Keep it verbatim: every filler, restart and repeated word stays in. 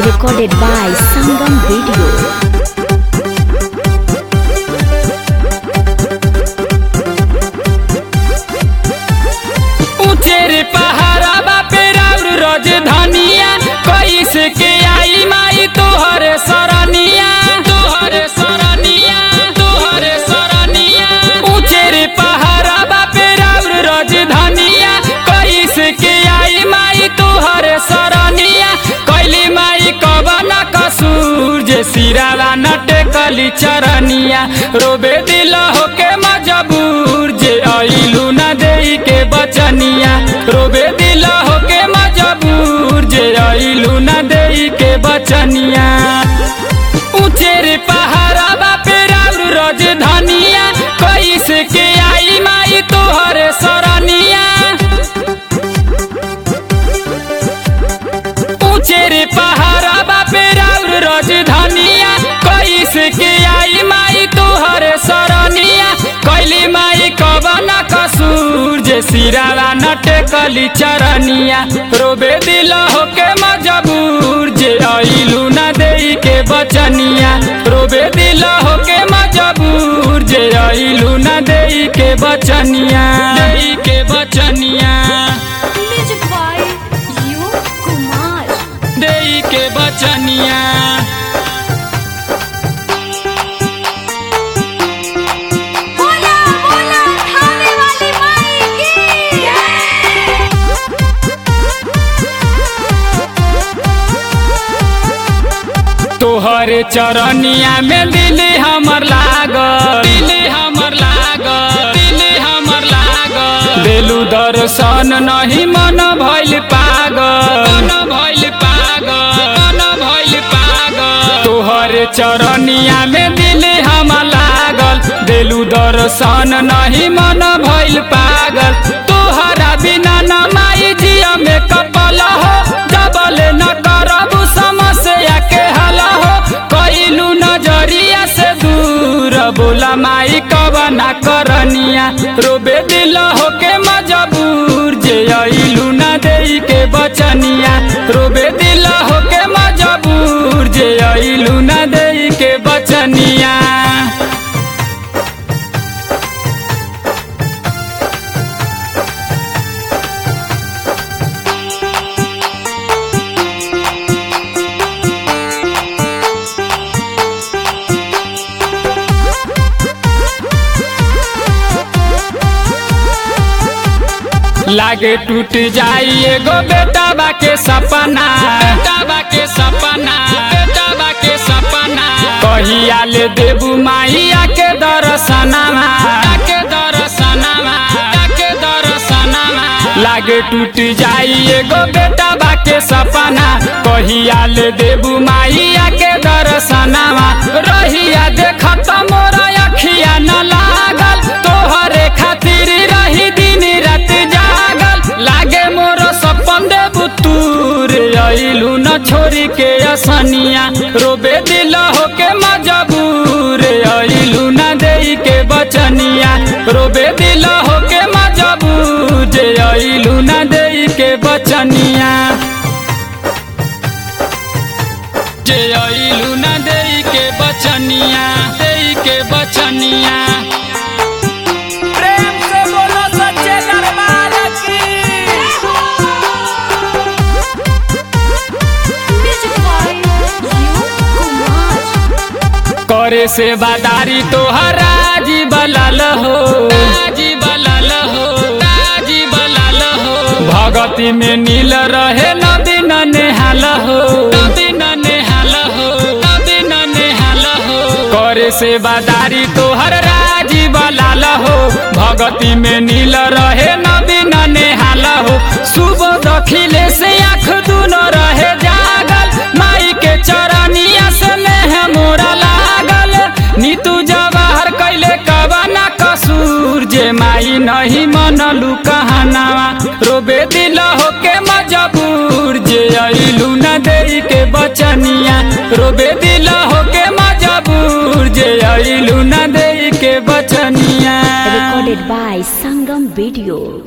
recorded by Sangam Video. ऊंचे पहाड़ा बापे राउर राजधानिया कैसे के आई माई तोहर सरनिया तोहर सरनिया तोहर सरनिया ऊंचे रे पहाड़ा बापे राउर राजधानिया कैसे के आई माई तोहर सरनिया कैली माई कवन कसूर जे सिरावा नटे कली चरनिया रोबे दिल होके मजबूर जे आइलू न देई के बचनिया रोबे दिल होके मजबूर जे आइलू न देई के बचनिया ऊंचे रे पहाड़ा बापे राउर राजधानिया कैसे के आई माई तोहर सरनिया ऊंचे रे पहाड़ा बापे राउर राजधानिया कैसे के आई माई तोहर सरनिया कैली माई कवन कसूर जे सिरावा नटे कली चरनिया रोबे दिल होके मजबूर जे आइलू न देई के बचनिया रोबे दिल होके मजबूर जे आइलू न देई के बचनिया देई के बचनिया Music by U. Kumar. देई के बचनिया बोला बोला खाने वाली माई की तोहरे चरनिया में दिल हमर लागल दिल हमर लागल दिल हमर लागल देलू दर्शन नहीं मन भइल पागल मन भइल पागल मन भइल पागल तोहरे चरनिया में दिल हमर लागल देलू दर्शन नहीं मन भइल पागल तोहरा बिना न माई जिया में कपल हो जबल न करबू समस्या के हल हो कैलू नजरिया से दूर बोला माई कवना करनिया रोबे दिल होके मजबूर जे आइलू न देई के बचनिया रोबे दिल होके मजबूर जे आइलू न देई के बचनिया लागे टूट जाई एगो बेटा बाके सपना बेटा बाके सपना बेटा बाके सपना कहिया ले देबू माईया के दर्शनमा के दर्शनमा के दर्शनमा लागे टूट जाई एगो बेटा बाके सपना कहिया ले देबू माईया के दर्शनमा रहिया देखत मोरा अखिया न लागल तोहरे खातिर रही दिन रात लागे मोर सपन देबू तूर आइलू न छोरी के असनिया रोबे दिल होके मजबूर आइलू न देई के बचनिया रोबे दिल होके मजबूर जे आइलू न देई के बचनिया जे आइलू न देई के बचनिया देई के बचनिया करे से बादारी तोहरा जी बलाल हो जी बलाल हो जी बलाल हो भगती में नील रहे नदी न नेहाल हो नदी न नेहाल हो नदी न नेहाल हो करे से बादारी तोहर राजी बलाल हो भगती में नील रहे नदी न नेहाल हो सुबह दखिले से आँख दूनो रहे जागल माई के चरनिया से नेह मोरा लागल नीतू जवाहर कैले कवना कसूर जे माई नहीं मनलू कहनावा रोबे दिल होके मजबूर जे आइलू न देई के बचनिया रोबे दिल होके मजबूर जे आइलू न देई के बचनिया recorded by Sangam Video.